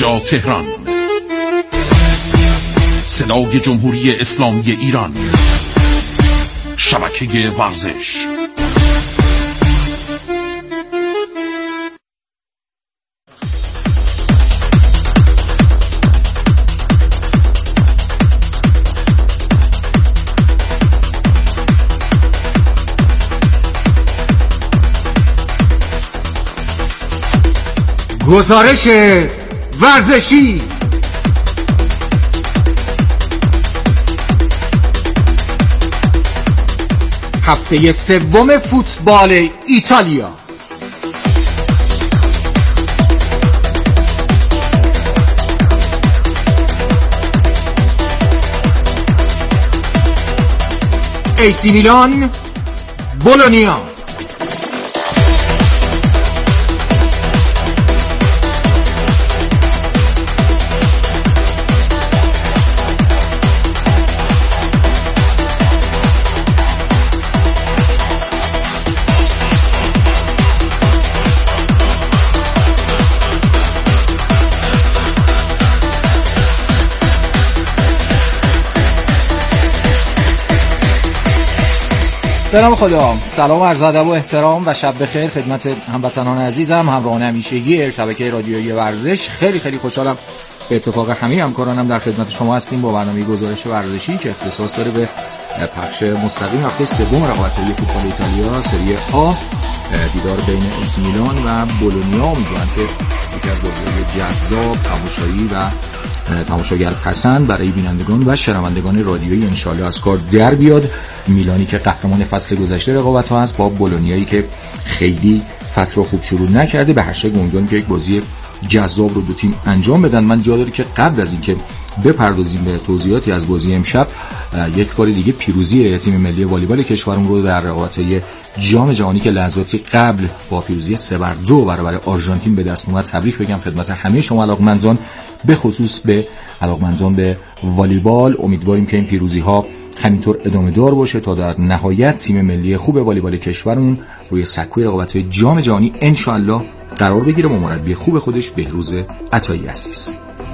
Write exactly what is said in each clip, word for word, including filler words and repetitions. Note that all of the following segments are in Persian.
اینجا تهران، صدای جمهوری اسلامی ایران، شبکه ورزش. گزارش ورزشی. هفته سوم فوتبال ایتالیا. ای سی میلان بولونیا. به نام خدا، سلام عرض ادب و احترام و شب بخیر خدمت هموطنان عزیزم، همراهان همیشگی شبکه رادیویی ورزش. خیلی خیلی خوشحالم به اتفاق همه همکارانم در خدمت شما هستیم با برنامه گزارش ورزشی که اختصاص داره به پخش مستقیم هفته سوم رقابت‌های فوتبال ایتالیا سری آ. دیدار بین ای سی میلان و بولونیا میگن که یکی از بازی‌های جذاب، تماشایی و تماشاگر پسند برای بینندگان و شنوندگان رادیویی انشالله از کار در بیاد. میلانی که قهرمان فصل گذشته رقابت‌ها است با بولونیایی که خیلی فصل رو خوب شروع نکرده، به هر شکل امیدواریم که یک بازی جذاب رو دو تیم انجام بدن. من جا داره که قبل از اینکه بپردازیم به توضیحاتی از بازی امشب، یک بار دیگه پیروزی تیم ملی والیبال کشورمون رو در رقابت‌های جام جهانی که لحظاتی قبل با پیروزی سه بر دو برابر آرژانتین به دست اومد تبریک بگم خدمت همه شما علاقمندان، به خصوص به علاقمندان به والیبال. امیدواریم که این پیروزی‌ها همینطور ادامه دار باشه تا در نهایت تیم ملی خوب والیبال کشورمون روی سکوی رقابت‌های جام جهانی انشالله قرار بگیره با مربی خوب خودش بهروز عطایی عزیز.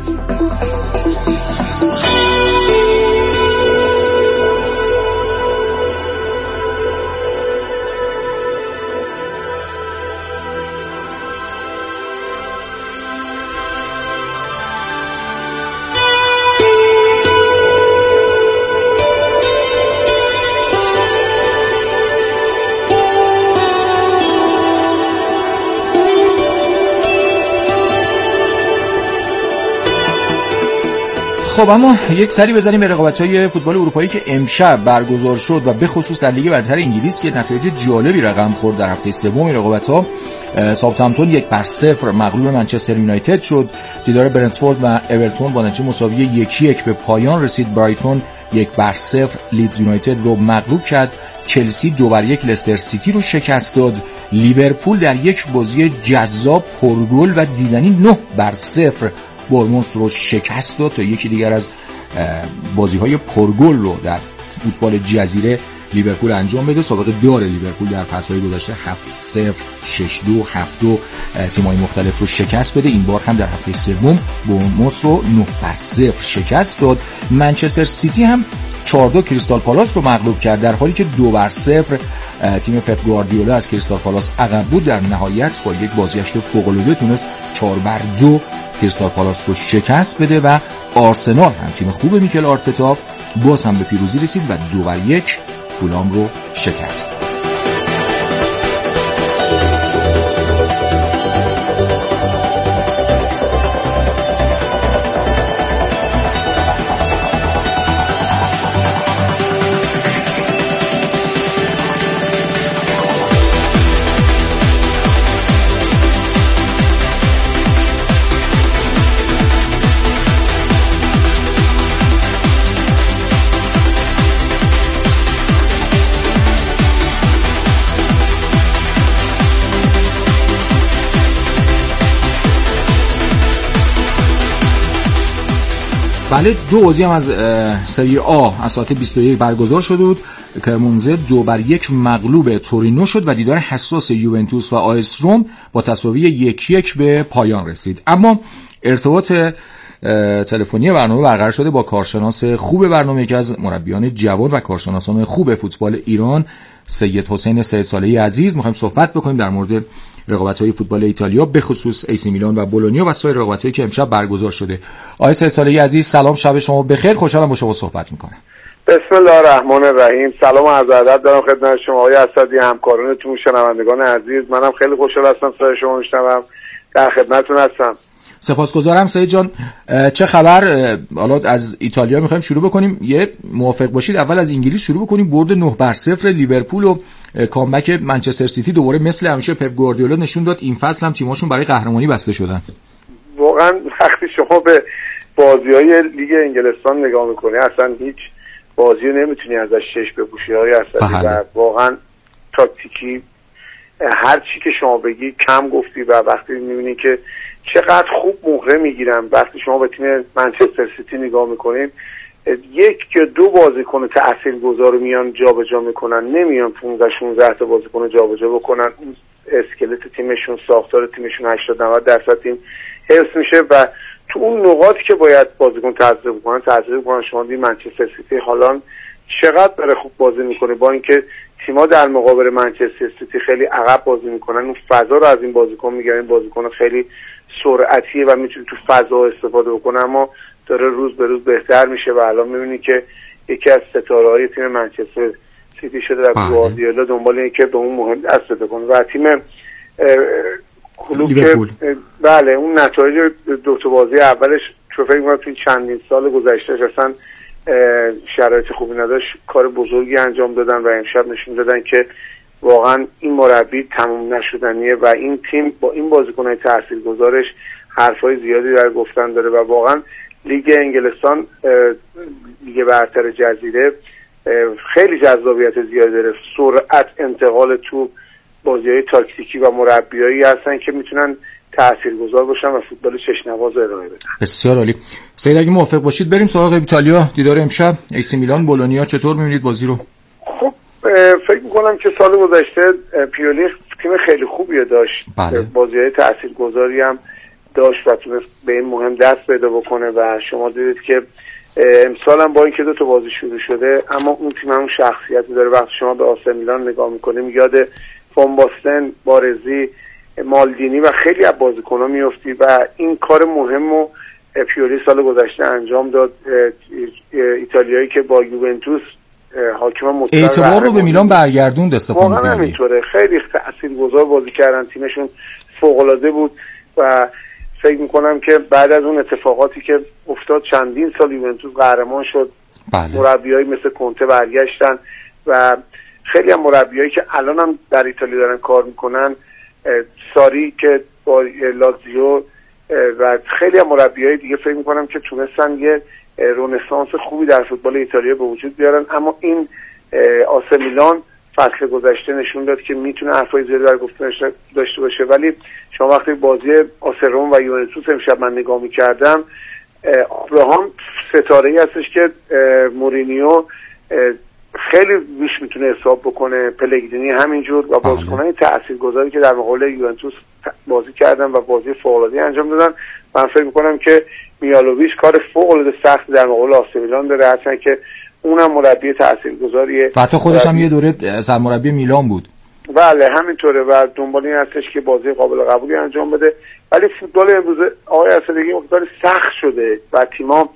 خب اما یک سری بزنیم به رقابت‌های فوتبال اروپایی که امشب برگزار شد و به خصوص در لیگ برتر انگلیس که نتایج جالبی رقم خورد. در هفته سوم رقابت‌ها ساوثهامپتون یک بر صفر مغلوب منچستر یونایتد شد. دیدار برنتفورد و اورتون با نتیجه مساوی یکی یک به پایان رسید. برایتون یک بر صفر لیدز یونایتد رو مغلوب کرد. چلسی دو بر یک لستر سیتی رو شکست داد. لیورپول در یک بازی جذاب پرگل و دیدنی نه بر صفر بورنموث رو شکست داد تا یکی دیگر از بازی‌های پرگل رو در فوتبال جزیره لیورپول انجام بده. سابقه داره لیورپول در فصل‌های گذشته هفت صفر، شش دو، هفت دو تیم‌های مختلف رو شکست بده. این بار هم در هفته سوم بورنموث رو نه بر صفر شکست داد. منچستر سیتی هم چهار دو کریستال پالاس رو مغلوب کرد، در حالی که دو بر صفر تیم پپ گواردیولا از کریستال پالاس عقب بود. در نهایت با یک بازیشت فوق‌العاده تونست چهار بر دو کریستال پالاس رو شکست بده و آرسنال هم تیم خوب میکل آرتتا باز هم به پیروزی رسید و دو بر یک فولام رو شکست داد. بله، دو بازی هم از سری آ از ساعت بیست و یک برگزار شده بود. کرمونزه دو بر یک مغلوب تورینو شد و دیدار حساس یوونتوس و آیس روم با تساوی یک یک به پایان رسید. اما ارتباط تلفنی برنامه برقرار شده با کارشناس خوب برنامه، یکی از مربیان جوان و کارشناسان خوب فوتبال ایران، سید حسین سید صالحی عزیز. می‌خوایم صحبت بکنیم در مورد رقابت‌های فوتبال ایتالیا، به خصوص ایسی میلان و بولونیا و سایر رقابت‌هایی که امشب برگزار شده. آقای سید صالحی عزیز سلام، شب شما بخیر. خوشحالم با شما صحبت می‌کنم. بسم الله الرحمن الرحیم. سلام و عرض ادب دارم خدمت شما آقای اسدی، همکارانتون، شنوندگان عزیز. منم خیلی خوشحال هستم صدای شما میشنوم، در خدمتتون هستم. سپاسگزارم سید جان. چه خبر؟ حالا از ایتالیا میخوایم شروع بکنیم. یه موافق باشید اول از انگلیس شروع بکنیم. برد نه بر صفر لیورپول و کامبک منچستر سیتی دوباره مثل همیشه پپ گواردیولا نشون داد این فصل هم تیماشون برای قهرمانی بسته شدن. واقعا وقتی شما به بازی‌های لیگ انگلستان نگاه میکنی اصلا هیچ بازی رو نمیتونی ازش چشم بپوشی های اصلا، و واقعا تاکتیکی هر چی که شما بگی کم گفتی. و وقتی میبینی که چقدر خوب مهره میگیرن، وقتی شما به تیم منچستر سیتی نگاه میکنین یک یا دو بازیکن تاثیرگذار میان جابجا میکنن، نمیان پانزده شانزده تا بازیکن جابجا بکنن. اون اسکلت تیمشون، ساختار تیمشون هشتاد نود درصد تیم حفظ میشه و تو اون نقاطی که باید بازیکن تزریق بکنن تزریق بکنن. شما دیدین منچستر سیتی حالا چقدر داره خوب بازی میکنه، با اینکه تیم‌ها در مقابل منچستر سیتی خیلی عقب بازی میکنن، اون فضا رو از این بازیکن میگیرن. این بازیکن خیلی سرعتیه و میتونه تو فضا استفاده بکنه، اما داره روز به روز بهتر میشه و الان میبینی که یکی از ستاره‌های تیم منچستر سیتی شده و گواردیولا دنبال اینه که به اون مهم دست بده کنه. و تیم کلوب که بله اون نتایج دو تا بازی اولش چون فکر می‌کنم تو چندین سال گذشته اصلا شرایط خوبی نداشت، کار بزرگی انجام دادن و امشب نشون دادن که واقعا این مربی تموم نشدنیه و این تیم با این بازیکن‌های تاثیرگذارش حرفای زیادی در گفتن داره و واقعا لیگ انگلستان، لیگ برتر جزیره، خیلی جذابیت زیادی داره. سرعت انتقال توپ، بازی‌های تاکتیکی و مربیایی هستن که میتونن تاثیرگذار باشن و فوتبال چشم‌نواز ارائه بدن. بسیار عالی. سید اگه موافق باشید بریم سراغ ایتالیا، دیدار امشب ایسی میلان بولونیا. چطور می‌بینید بازی رو؟ خب فکر می‌کنم که سال گذشته پیولی تیم خیلی خوبی داشت. بله. بازی‌های تاثیرگذاری هم داشت و تونست به این مهم دست پیدا بکنه و شما دیدید که امسال هم با اینکه دو تا بازی شروع شده اما اون تیم هم شخصیتی داره. وقتی شما به آسر میلان نگاه می‌کنیم یاد فون باستن، بارزی، مالدینی و خیلی از بازیکن‌ها می‌افتی و این کار مهمو پیولی سال گذشته انجام داد. ایتالیایی که با یوونتوس حاکم مطلق اعتبار رو به میلان برگردوند استفان واقعا همینطوره. خیلی تاثیرگذار بازی کردن، تیمشون فوق‌العاده بود و فکر می‌کنم که بعد از اون اتفاقاتی که افتاد چندین سال یوونتوس قهرمان شد. بله. مربیایی مثل کنته برگشتن و خیلی هم مربیایی که الان هم در ایتالیا دارن کار میکنن، ساری که با لاتزیو و خیلی هم مربیای دیگه فکر میکنم که تونستن یه رنسانس خوبی در فوتبال ایتالیا به وجود بیارن. اما این آسه میلان فصل گذشته نشون داد که میتونه حرفای زیادی در گفتن داشته باشه، ولی شما وقتی بازی آسه روم و یوونتوس امشب من نگاه میکردم، ابراهام ستاره‌ای هستش که مورینیو خیلی بیش میتونه حساب بکنه، پلگرینی همینجور و بازیکنان تاثیرگذاری که در مقابل یوونتوس بازی کردن و بازی فوق‌العاده انجام دادن. من فکر میکنم که میالوویچ کار فوق‌العاده سخت در مقابل آسه میلان داره، هرچند که اونم مربی تاثیرگذاریه. حتی خودش هم یه دوره سرمربی میلان بود. بله همینطوره و دنبال این هستش که بازی قابل قبولی انجام بده. ولی فوتبال امروز آقای اسدی مقدار سخت شده و تیم‌ها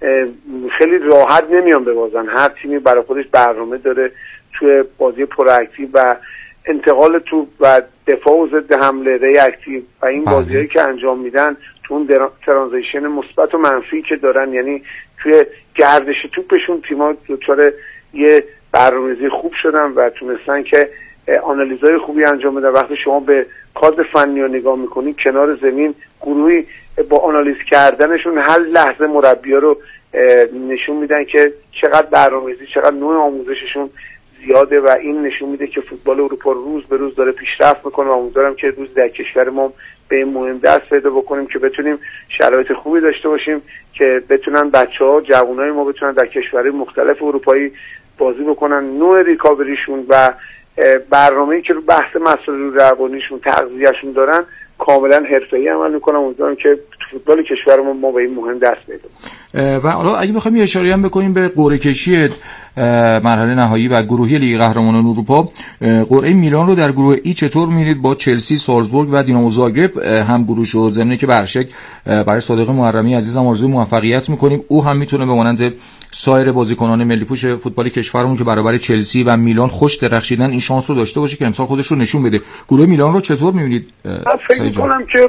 خیلی راحت نمیان ببازن. هر تیمی برای خودش برنامه داره توی بازی پرواکتیو و انتقال توپ و دفاع و ضد حمله ریاکتیو و این بازیایی که انجام میدن تو اون ترانزیشن مثبت و منفی که دارن، یعنی توی گردش توپشون تیم‌ها دچار یه برنامه‌ریزی خوب شدن و تونستن که آنالیزهای خوبی انجام بدن. وقتی شما به کادر فنی رو نگاه میکنی کنار زمین گروهی با آنالیز کردنشون هر لحظه مربی‌ها رو نشون میدن که چقدر برنامه‌ریزی، چقدر نوع آموزششون زیاده و این نشون میده که فوتبال اروپا روز به روز داره پیشرفت میکنه و امیدوارم که روز در کشور ما به این مهم دست پیدا بکنیم که بتونیم شرایط خوبی داشته باشیم که بتونن بچه‌ها، جوانای ما بتونن در کشورهای مختلف اروپایی بازی بکنن. نوع ریکاوریشون و برنامه‌ای که رو بحث مسائل روانیشون، تغذیه‌شون دارن کاملا حرفه‌ای عمل میکنم. امیدوارم که فوتبال کشورمون ما به این مهم دست بدیم. و حالا اگه بخوایم یه اشاره هم بکنیم به قرعه کشی مرحله نهایی و گروهی لیگ قهرمانان اروپا، قرعه میلان رو در گروه ای چطور می‌بینید؟ با چلسی، سالزبورگ و دینامو زاگرب هم گروه شد. ضمن که برشک برای صادق محرمی عزیزم آرزوی موفقیت می‌کنیم. او هم میتونه به مانند سایر بازیکنان ملی پوش فوتبال کشورمون که برابر چلسی و میلان خوش درخشیدن این شانس رو داشته باشه که امسال خودش رو نشون بده. گروه میلان رو چطور می‌بینید؟ فکر می‌کنم که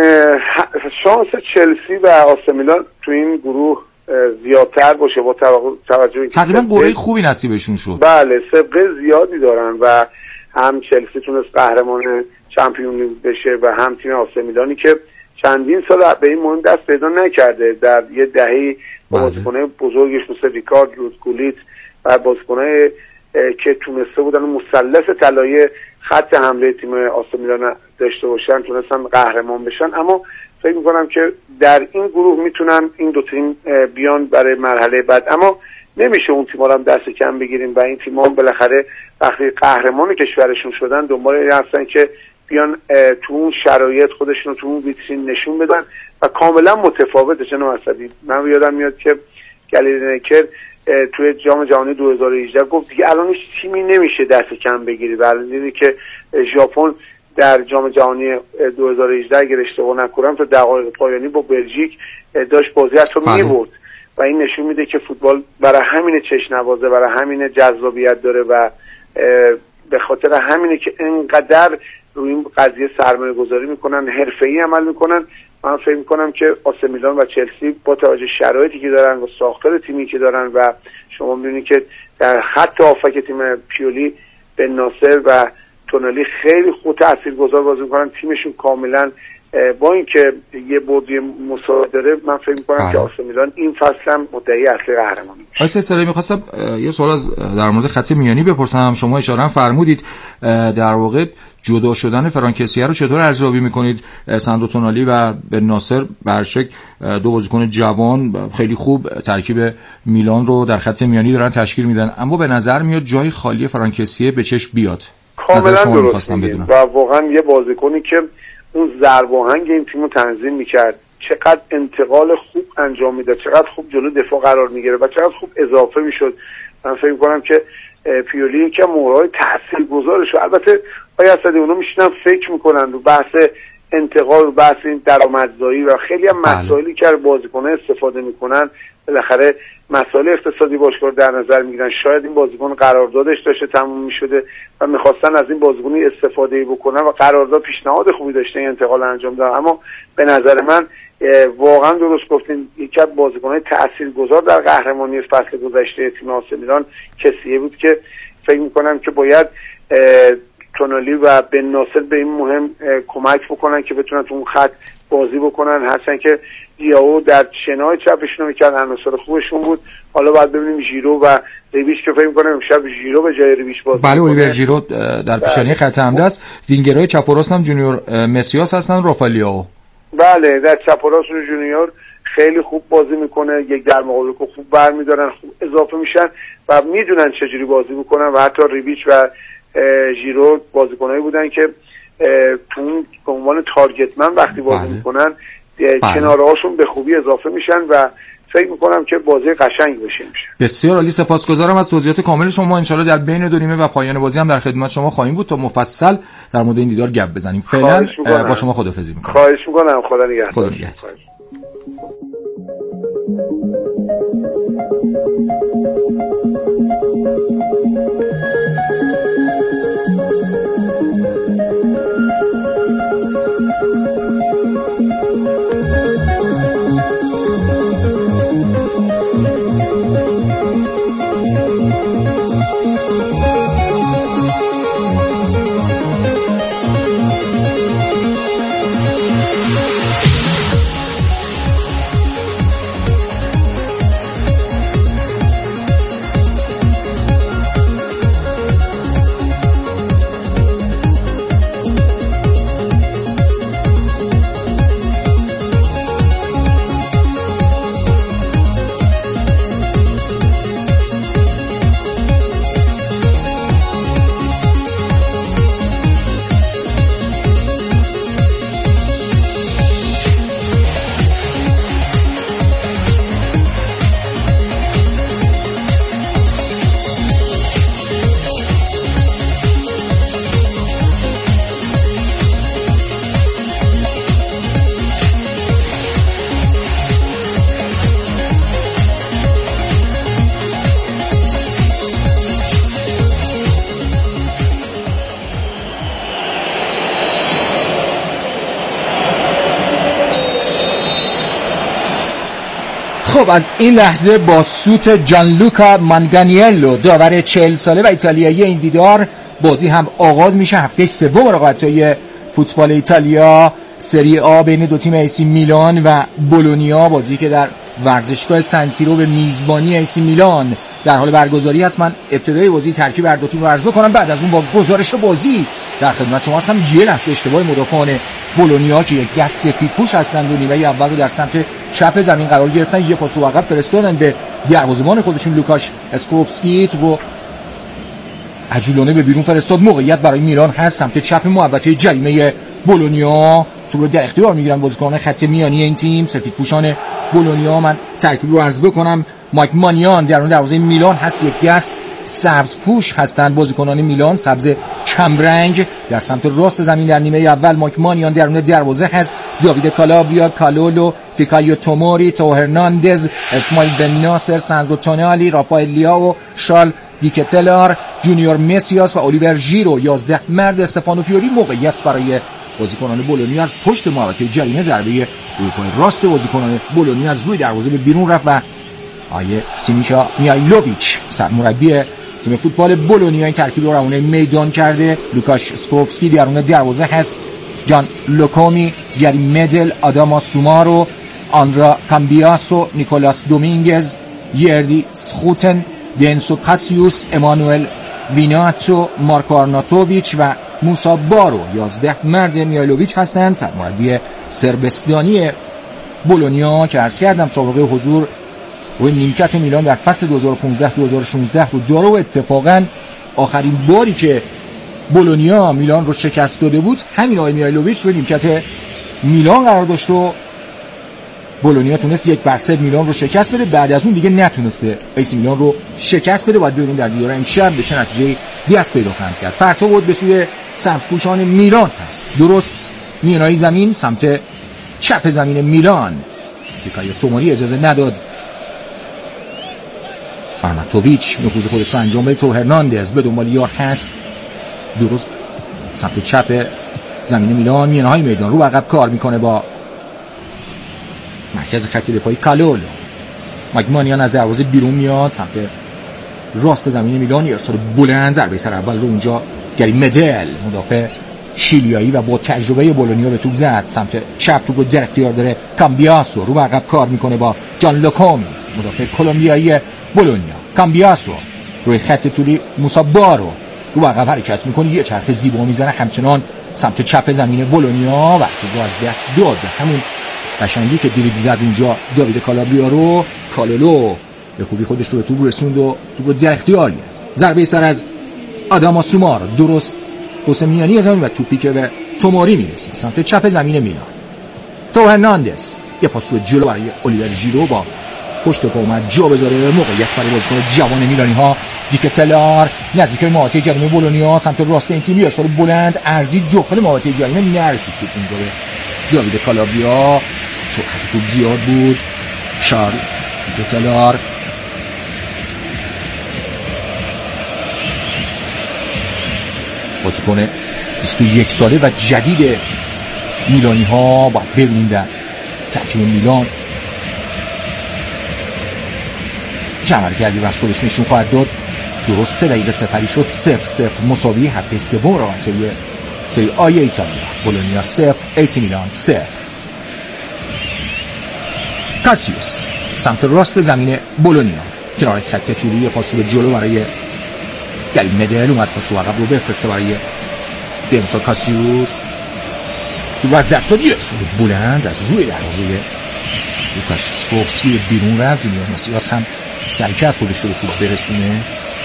شانس چلسی و آسه میلان تو این گروه زیادتر باشه با توجه که تقریبا قرعه خوبی نصیبشون شد. بله، سابقه زیادی دارن و هم چلسی تونست قهرمان چمپیونز لیگ بشه و هم تیم آسه میلانی که چندین سال به این مهم دست پیدا نکرده. در یه دهه بازیکن‌های بزرگش مثل ریکارد، رودگولیت و بازیکن‌های که تونسته بودن مثلث طلایی خط حمله تیم آسه میلان داشته باشن تونستن قهرمان بشن. اما فکر میکنم که در این گروه میتونن این دو تیم بیان برای مرحله بعد، اما نمیشه اون تیم‌ها رو هم دست کم بگیریم و این تیم‌ها بالاخره وقتی قهرمان کشورشون شدن دنبال این هستن که بیان تو اون شرایط خودشون رو تو اون ویترین نشون بدن و کاملا متفاوته. جناب اسدی، من یادم میاد که گلیری نیکر توی جام جهانی دو هزار و هجده گفت دیگه الان هیچ تیمی نمیشه دست کم بگیری. ولی دیدی که ژاپن در جام جهانی دو هزار و هجده اگر اشتباه نکنم تا دقایق پایانی با بلژیک داشت بازی حتی می‌برد و این نشون میده که فوتبال برای همین چشم‌نوازه، برای همین جذابیت داره و به خاطر همینه که اینقدر روی این قضیه سرمایه گذاری میکنن، حرفه‌ای عمل میکنن. من فکر میکنم که آسه میلان و چلسی با توجه شرایطی که دارن و ساختار تیمی که دارن و شما میبینید که در خط هافک تیم پیولی بن ناصر و تونالی خیلی خوب تاثیرگذار بازی میکنن. تیمشون کاملا با اینکه یه بردی مساوی داره، من فکر میکنم که آسه میلان این فصل هم مدعی اصلی قهرمانی میشه. آقای سالی، میخواستم یه سوال از در مورد خط میانی بپرسم. شما اشاره فرمودید در واقع جدا شدن فرانکسیه رو چطور ارزیابی میکنید؟ ساندرو تونالی و بن ناصر برشک دو بازیکن جوان خیلی خوب ترکیب میلان رو در خط میانی دارن تشکیل میدن، اما به نظر میاد جای خالی فرانکسیه به چشم بیاد. کاملا درست میگید و واقعا یه بازیکنی که اون ضرب آهنگ این تیمو تنظیم میکرد، چقدر انتقال خوب انجام میداد، چقدر خوب جلو دفاع قرار میگیره و چقدر خوب اضافه میشد. من فکر میکنم که پیولی یکی از مهرهای تاثیرگذارش. البته آیا اسدی اونا میشینن فکر میکنن رو بحث انتقال و بحث این درآمدزایی و خیلی هم مسائلی که بازیکن‌ها استفاده میکنن، بالاخره مسائل اقتصادی باشگاه در نظر میگیرن. شاید این بازیکن قراردادش داشته تموم میشده و میخواستن از این بازیکنی استفاده بکنن و قرارداد پیشنهاد خوبی داشته این انتقال انجام دادن. اما به نظر من واقعا درست گفتین، یکی از بازیکن‌های تاثیرگذار در قهرمانی فصل گذشته تیم آسه میلان کسیه بود که فکر میکنم که باید تونالی و بن ناصر به این مهم کمک بکنن که بتونن تو اون خط بازی بکنن. هرچند که دیاو در شنای چپشون میکرد، عناصر خوبشون بود. حالا باید ببینیم ژیرو و ریبیش که فکر می‌کنم امشب ژیرو به جای ریبیش بازی بله، الیور ژیرو در پیشانی خط حمله است. وینگرهای چپ و راست هم جونیور مسیاس هستن، رافائلیائو. بله، در چپ و راست جونیور خیلی خوب بازی میکنه، یک در مقابل که خوب برمیدارن، خوب اضافه میشن و میدونن چجوری بازی بکنن و حتی ریبیچ و ژیرو بازیکنایی بودن که تو اون به عنوان تارگتمن وقتی بازی بله. میکنن کنارهاشون به خوبی اضافه میشن و فکر میکنم که بازی قشنگ بشه میشه. بسیار عالی، سپاسگزارم از توضیحات کامل شما. ان شاءالله در بین دو نیمه و پایان بازی هم در خدمت شما خواهیم بود تا مفصل در مورد این دیدار گپ بزنیم. فعلا با شما خداحافظی میکنم. خواهش میکنم. خدا نگهدار. خدا نگهدار. خب از این لحظه با سوت جانلوکا مانگانیلو داور چهل ساله و ایتالیایی این دیدار بازی هم آغاز میشه. هفته سوم رقابت‌های فوتبال ایتالیا سری آ بین دو تیم ایسی میلان و بولونیا، بازی که در ورزشگاه سنسیرو به میزبانی ایسی میلان در حال برگزاری است. من ابتدای بازی ترکیب هر دو تیم رو عرض بکنم، بعد از اون با گزارش بازی در خدمت شما هستم. یه لحظه اشتباه مدافعان بولونیا که یک دست سفیدپوش هستند و نیمه اول رو در سمت چپ زمین قرار گرفتن، یه پاس رو عقب فرستادن به دروازه‌بان خودشون لوکاش اسکروپسکی، تو عجولانه به بیرون فرستاد. موقعیت برای میلان هست سمت چپ محوطه جریمه بولونیا، تو رو در اختیار میگیرن بازیکنان خط میانی این تیم سفیدپوشان بولونیا. من ترکیب رو عرض بکنم: مایک مانیان درون دروازه میلان هست، یک دست سبز پوش هستند بازیکنان میلان، سبز کمرنگ. در سمت راست زمین در نیمه اول مایک مانیان درون دروازه هست، داوید کالابریا، کالولو، فیکایو توموری، تو هرناندز، اسماعیل بن ناصر، ساندرو تونالی، رافائل لیاو، شارل دیکتلار، جونیور مسیاس و الیور ژیرو. یازده مرد استفانو پیوری. موقعیت برای بازیکنان بولونیا از پشت محوطه جریمه، ضربه روی پای راست بازیکنان بولونیا از روی دروازه به بیرون رفت و آیه سیمیشا میایلوویچ سرمربی تیم فوتبال بولونیا این ترکیب رو روانه میدان کرده. لوکاش اسکروپسکی درون دروازه هست، جان لوکومی، گری مدل، آداما سومارو، آندرا کامبیاسو، نیکولاس دومینگز، یردی سخوتن، دنسو کاسیوس، امانوئل ویناتو، مارکو آرناتوویچ و موسا بارو. یازده مرد میایلوویچ هستند، سرمربی سربستانی بولونیا که عرض کردم سابقه حضور روی نیمکت میلان در فصل دو هزار و پانزده دو هزار و شانزده رو داره و اتفاقا آخرین باری که بولونیا میلان رو شکست داده بود همین آقای میایلوویچ روی نیمکت میلان قرار داشت و بولونیا تونست یک بر صفر میلان رو شکست بده. بعد از اون دیگه نتونسته ایسی میلان رو شکست بده. باید ببینیم در دیدار امشب به چه نتیجه دست پیدا خواهند کرد. پرتو بود به سوی سبزپوشان میلان هست، درست میانای زمین سمت چپ زمین میلان. فیکایو توموری اجازه نداد آرناتوویچ نفوذ خودش رو انجام بده. تو هرناندز به دنبال یار هست، درست سمت چپ زمین میلان میانهای میدان رو عقب کار میکنه با مرکز خط دفاعی کالولو. مگمانیان از دروازه بیرون میاد سمت راست زمین میلان، ارسال بلند، ضربه سر اول رو اونجا گری مدل مدافع شیلیایی و با تجربه بولونیا به توپ زد. سمت چپ توپ رو در اختیار داره کامبیاسو، رو عقب کار میکنه با جان لوکومی مدافع کلمبیایی بولونیا. کامبیاسو روی خط طولی موسا بارو رو عقب حرکت میکنه، یه چرخ زیبا میزنه همچنان سمت چپ زمین بولونیا و توپ رو از دست داد. همون قشنگی که دریبل زد اونجا داوید کالابریا رو، کالولو به خوبی خودش رو به توپ رسوند و توپ رو در اختیار گرفت. ضربه سر از آداما سومارو، درست پس میانی زمین و توپی که به توموری میرسه سمت چپ زمین میلان. تو هرناندز یه پاس رو جلو برای الیور ژیرو، با پشت پا اومد جا بذاره. موقعیت برای بازیکن جوان میلانی ها، دیکتلار نزدیک محوطه جریمه بولونیا سمت راست این تیم، ارسال بلند ارزی داخل محوطه جریمه نرسید توپ اونجا به داوید کالابریا. سرعت توپ زیاد بود. شارل دیکتلار بازیکن بیست و یک ساله و جدید میلانی ها. باید ببینیم در ترکیب میلان چه عملکردی از خودش نشون خواهد داد. درست سه دقیقه سپری شد، صفر صفر مساوی هفته سوم رقابت‌های سری آی ایتالیا. بولونیا صفر، ایسی میلان صفر. کاسیوس سمت راست زمین بولونیا، کنار خط طولی، پاس رو جلو برای گری مدل، اومد پاس رو عقب رو بفرسته برای دنسو کاسیوس. تو از دست داد، بلند از روی دروازه لوکاش اسکروپسکی بیرون رفت. جونیور مسیاس هم سعی کرد خودش رو به توپ برسونه.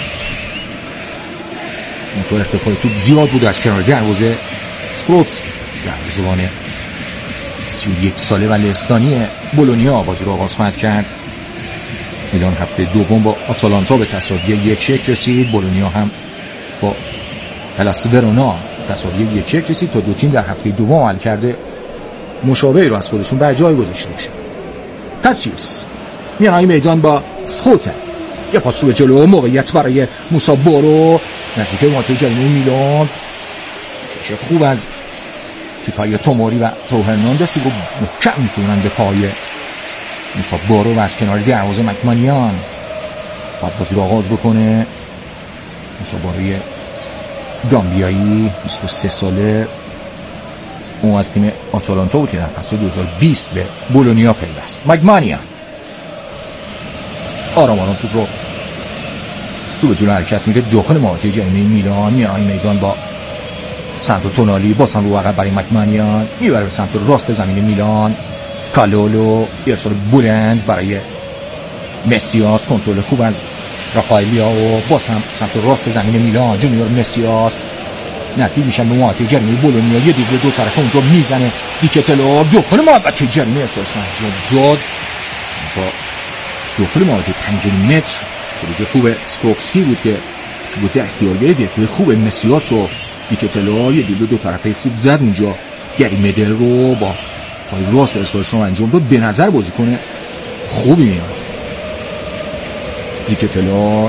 اونطور ارتفاع توپ زیاد بود از کنار دروازه. اسکروپسکی دروازه‌بان سی و یک ساله و لهستانی بولونیا بازی رو آغاز خواهد کرد. میلان هفته دوم با آتالانتا به تساوی یک یک رسید. بولونیا هم با هلاس ورونا تساوی یک یک رسید تا دو تیم در هفته دوم عمل کرده مشابه رو از خودشون بر جای گذاشته باشه. کاسیوس میانای میدان با سخوتن، یه پاس رو به جلو، موقعیت برای موسا بارو نزدیک محوطه جریمه میلان. چه خوب از فیکایو توموری و تو هرناندز رو محکم میکنن به پای موسا بارو و از کنار دروازه مکمانیان باید بازی رو آغاز بکنه. موسا باروی گامبیایی بیست و سه ساله، اون از تیم آتالانتا بود که در فصل دو هزار و بیست به بولونیا پیوست. مکمانیان آرام آرام توپ رو رو به جلو حرکت میده داخل محوطه جریمه میلان. میان میدان با سانتو تونالی باز هم رو عقب برای مکمانیان میبره به سمت راست زمین میلان. کالولو ارسال بلند برای مسیاس، کنترل خوب از رافائلیا و باز هم سمت راست زمین میلان. جونیور مسیاس نزدیک میشن به محوطه جریمه بولونیا، یه دیگه دو طرف اونجا میزنه دیکتلو داخل محوطه جریمه ارسالش انجام داد تا داخل محوطه پنج متر. خروج خوب سکوپسکی بود که تو در اختیار گرفت. توی خوب مسیاس و دیکتلو یه دیگه دو طرفه خوب زد اونجا. گری مدل رو با پای راست ارسالش رو انجام داد. به نظر بازیکن خوبی میاد دیکتلو.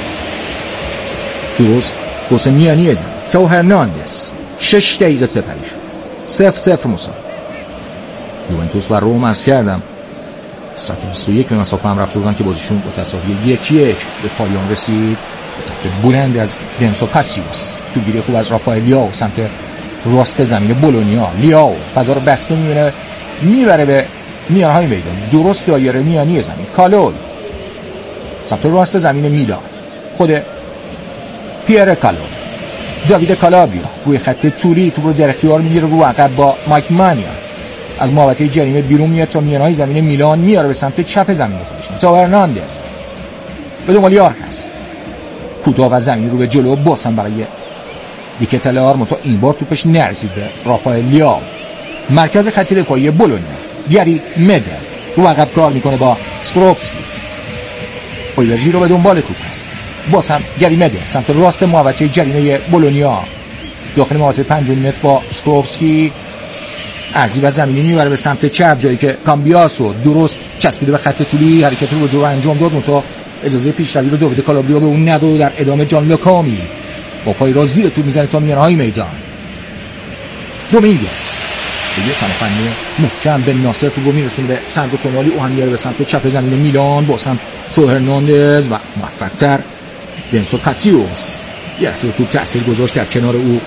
درست حسین میانی ازم تو هرناندز شش دقیقه سپری شد. صفر صفر مساوی. یوونتوس و روم عرض کردم ساعت بیست و یک به مسافه هم رفته بودن که بازیشون با تساوی یک یک به پایان رسید. تاپ بلند از دنسو پاسیوس، تو گیری خوب از رافائلیا و سمت راست زمین بولونیا. لیاو فضا رو بسته میبینه میبره به میانهای میدان درست دایره میانی زمین. کالول سمت راست زمین میلان، خود پیر کالول، داوید کالابریا روی خط طولی تو رو در اختیار میگیره رو عقب با مکمانیان. از محوطه جریمه بیرون میاد تا میانهای زمین میلان میاره به سمت چپ زمین خودشون. تا هرناندز به دنبال یار هست، کوتاه و زمین رو به جلو باز هم برای دیکتلار، منتها این بار توپش نرسید به رافائلیا. مرکز خط دفاعی بولونیا گری مدل رو عقب کار میکنه با سکروپسکی. اویورژی رو به دنبال توپ هست، باز هم گری مدل سمت راست محوطه جریمه بولونیا داخل محوطه پنج متر با سکروپسکی. ارزی و زمینی میبره به سمت چپ جایی که کامبیاسو درست چسبیده به خط طولی حرکت رو به جلو انجام داد، منتها اجازه پیشروی رو داوید کالابریا به اون نداد. در ادامه جان لوکامی با پای راست زیر توپ میزنه تا میانهای میدان. دومینگز یه تنفنی محکم به ناصر توپ رو میرسونه به سانتو تونالی، او هم میاره به سمت چپ زمین میلان. باز هم تو هرناندز و موفق‌تر دنسو پاسیوس یه اصلا توپ تأثیر گذاشت در کنار او.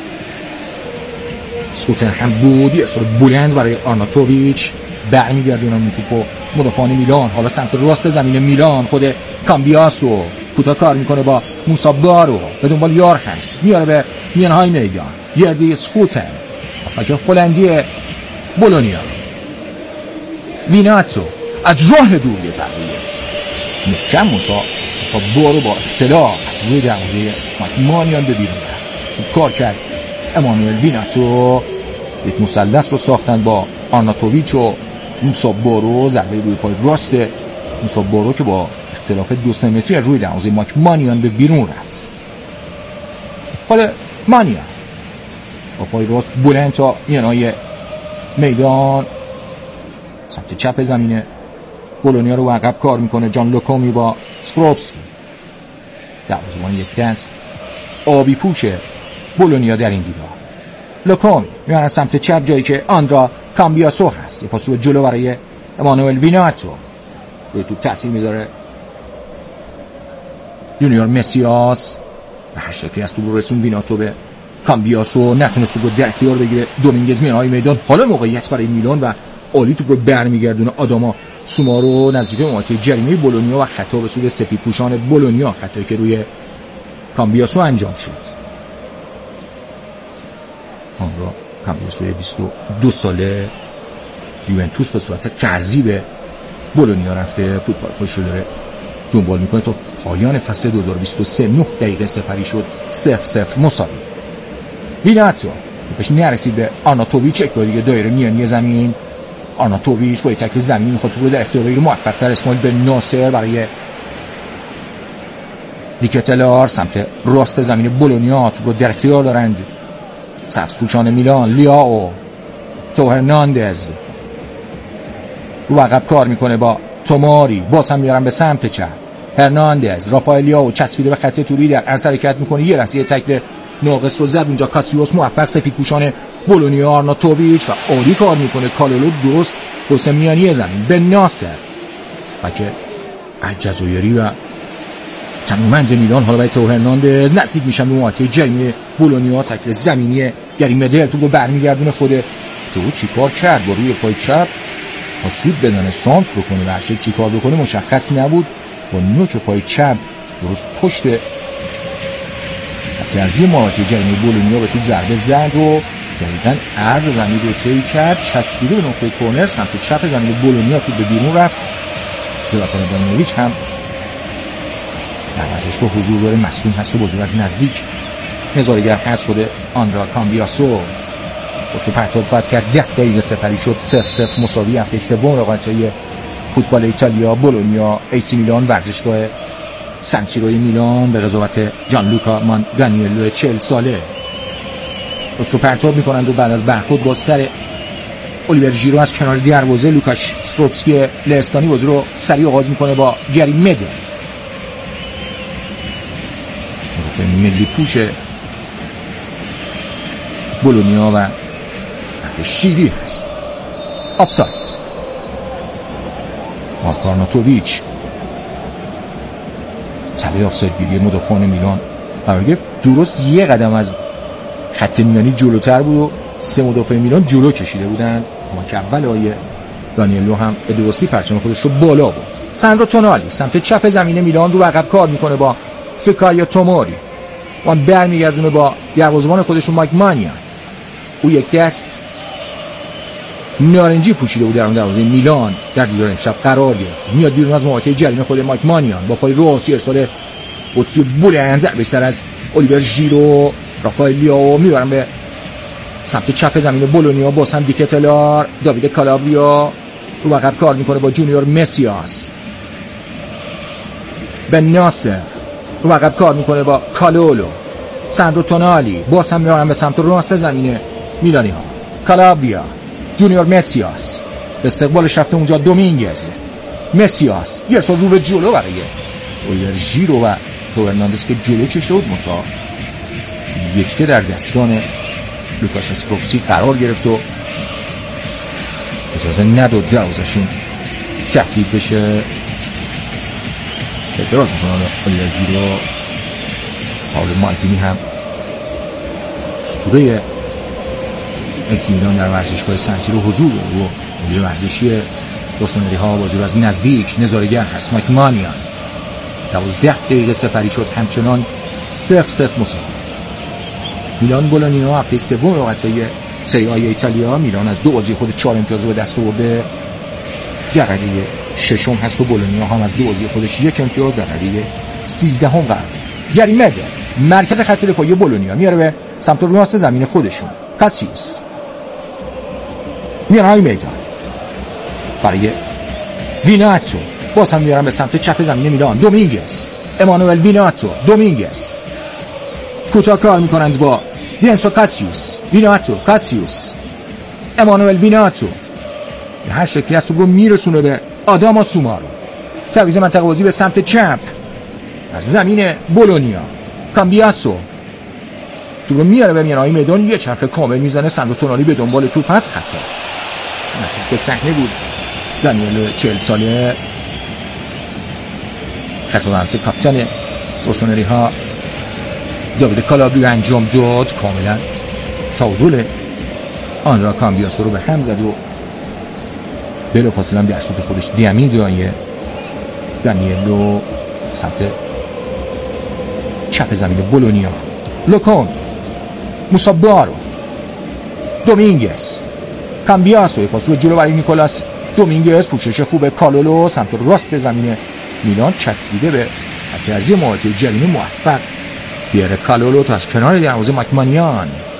سکوتن هم بود، یه اصلا بلند برای آرناتوویچ برمیگردونن اون توپو مدافعان میلان. حالا سمت راست زمین میلان خود کامبیاسو کوتاه کار میکنه با موسا بارو، به دنبال یار هست، میاره به میانهای میدان. یردی سکوتن بچه هلندی بولونیا. ویناتو از راه دور یه ضربه محکم منتها موسا بارو با اختلاف از روی دروازه مکمانیان به بیرون رفت. کار کرد امانوئل ویناتو. یک مثلث رو ساختن با آرناتوویچ و موسا بارو. ضربه روی پای راست موسا بارو که با اختلاف دو سه متری روی دروازه مکمانیان به بیرون رفت. خود مانیان با پای راست بلند تا میانهای میدان سمت چپ زمینه بولونیا رو عقب کار میکنه. جان لوکامی با سکروپسکی، دروازه‌بان یک دست آبی پوشه بولونیا در این دیدار. لوکامی میانه سمت چپ جایی که آندرا کامبیاسو هست، یه پاس رو جلو برای امانوئل ویناتو، روی توپ تاثیر میذاره جونیور مسیاس. به هر شکلی از توپ رو رسون ویناتو به کامبیاسو، نتونست توپ رو در اختیار بگیره. دومینگز میانهای میدان، حالا موقعیت برای میلان و عالی توپ رو برمیگردونه. آداما سومارو نزدیک محوطه جریمه بولونیا و خطا به سوی سفیدپوشان بولونیا، خطایی که روی کامبیاسو انجام شد. آن را کامبیاسو بیست و دو ساله یوونتوس به صورت قرضی به بولونیا رفته، فوتبال خودش رو داره دنبال میکنه تا پایان فصل دو هزار و بیست و سه. نه دقیقه سپری شد، صفر صفر مساوی. ویناتو توپش نرسید به آرناتوویچ، یک بار دیگه دایره میانی زمین. آرناتوویچ با تک زمین میخواد توپ رو در اختیار بگیره. موفق‌تر اسماعیل بن ناصر برای دیکتلار سمت راست زمین بولونیا توپ رو در اختیار دارند سبزپوشان میلان. لیاو تو هرناندز رو عقب کار میکنه با توماری، باز هم میارن به سمت چپ. هرناندز رافائلیا و چسبیده به خط طولی در عرض حرکت میکنه. یه رسیه تکل ناقص رو زد اونجا. کاسیوس موفق سفیدپوشان بولونیا آرناتوویچ و عالی کار میکنه. کالولو درست حسین میانی زمین به ناصر و که الجزایری و تنومند میلان حالا باید تو هرناندز نزدیک میشن به محوطه جریمه بولونیا. تکل زمینی گری مدل تو رو برمیگردونه. خوده تو چیکار کرد با روی پای چپ تا شوت بزنه سانتر بکنه و هرچه چیکار بکنه مشخص نبود. با نوک پای چپ درست پشت جزیره محوطه جریمه بولونیا به تو ضربه زد و دقیقاً عرض زمین رو طی کرد، چسبیده به نقطه کورنر سمت چپ زمین بولونیا. تو به بیرون رفت. زلاتان ابراهیموویچ هم در ورزشگاه حضور داره، مصدوم هست و بازی از نزدیک نظاره‌گر هست. خود آندرا کامبیاسو تو پرتاب فت کرد. ده دقیقه سپری شد. صفر صفر مساوی هفته سوم رقابت‌های فوتبال ایتالیا. بولونیا ایسی میلان ورزشگاه سنسیروی میلان به قضاوت جانلوکا مانگانیلو چهل ساله رو پرتاب میکنند و بعد از برخورد با سر الیور ژیرو از کنار دروازه لوکاش سکروپسکی لهستانی بازی رو سریع آغاز میکنه با گری مدل. ملی پوش بولونیا و شیری هست. آفساید. مارکارناتوویچ سبه آفساید گیری مدافعان میلان قرار گرفت. درست یه قدم از خط میانی جلوتر بود و سه مدافع میلان جلو کشیده بودند، اما که اول آیه دانیلو هم به درستی پرچم خودش رو بالا بود. ساندرو تونالی سمت چپ زمین میلان رو عقب کار میکنه با فیکایا توموری و برمیگردونه با دروازه‌بان خودشون مایک مانیان. او یک دست نارنجی پوشیده بود در اون دروازه میلان در دیدار امشب قرار گرفت. میاد بیرون از محوطه جریمه خود مایک مانیان با پای راست ارسال بطری بلند ضربه سر از الیور ژیرو. رافائل لیاو میبرن به سمت چپ زمین بولونیا. باز هم دیکتلار داوید کالابریا رو عقب کار میکنه با جونیور مسیاس. بن ناصر رو عقب کار میکنه با کالولو. ساندرو تونالی باز هم میبرن به سمت راست زمین میلانی ها. کالابریا جونیور مسیاس استقبالش رفته اونجا. دومینگز مسیاس یه سال رو به جلو برای الیور ژیرو و تو هرناندز که جلو کشته بود متا یک که در دستان لوکاش اسکروپسی قرار گرفت و اجازه نداد دروازشون تهدید بشه. اعتراض میکنن الیور ژیرو. پاول مالدینی هم اسطوره ایسی میلان در ورزشگاه سنسیرو حضور داره و مدیر ورزشی روسونری ها بازی رو از نزدیک نظاره‌گر هست. مایک مانیان دوازده دقیقه سپری شد، همچنان صفر صفر مساوی. میلان بولونیا هفته سوم رقابت‌های سری آ ایتالیا. میلان از دو بازی خود چهار امتیاز رو به دست آورده. در رده ششم هست و بولونیا هم از دو بازی خودش یک امتیاز در رده سیزدهم قرار. گری مدل مرکز خط دفاعی بولونیا میاره به سمت راست زمین خودشون. کاسیوس میان های میدان برای ویناتو. باز هم میارن به سمت چپ زمین میلان. دومینگز امانوئل ویناتو. دومینگز کوتاه کار میکنند با دینسو کاسیوس. ویناتو کاسیوس امانوئل ویناتو به هر شکلی از تو گم میرسونه به آداما سومارو. تعویض منطقه بازی به سمت چپ از زمین بولونیا. کامبیاسو تو رو میاره به میانهای میدان. یه چرخ کامل میزنه. ساندرو تونالی به دنبال توپ هست. خطا نزدیک به صحنه بود دانیل چهل ساله. خطا برمت کاپیتان روسونری ها داوید کالابریا انجام داد. کاملا تعادل آندرا کامبیاسو رو به هم زد و بلافاصله هم در سوت خودش دیامید رایه دانیلو سمت چپ زمین بولونیا. لوکون موسابارو دومینگز کامبیاسو پاس رو جلو برای نیکولاس دومینگز. پوشش خوبه کالولو سمت راست زمین میلان چسبیده به خط از محوطه جریمه. موفق بیاره کالولو تا از کنار دروازه ماکمانیان